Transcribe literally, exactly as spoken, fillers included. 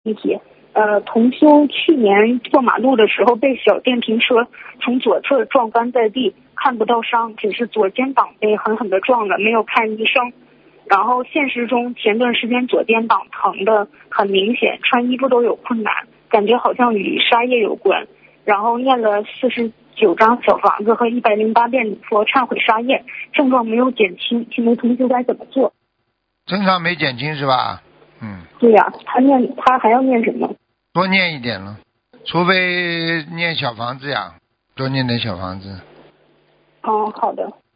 问题，呃，同修去年过马路的时候被小电瓶车从左侧撞翻在地，看不到伤，只是左肩膀被狠狠地撞了，没有看医生。然后现实中前段时间左肩膀疼的很明显，穿衣服都有困难，感觉好像与杀业有关。然后念了四十九张小房子和一百零八遍礼佛忏悔杀业，症状没有减轻，请问同修该怎么做？ 症状没减轻是吧？嗯。 对呀、啊，他念他还要念什么？ 多念一点了，除非念小房子呀，多念点小房子。 哦，好的。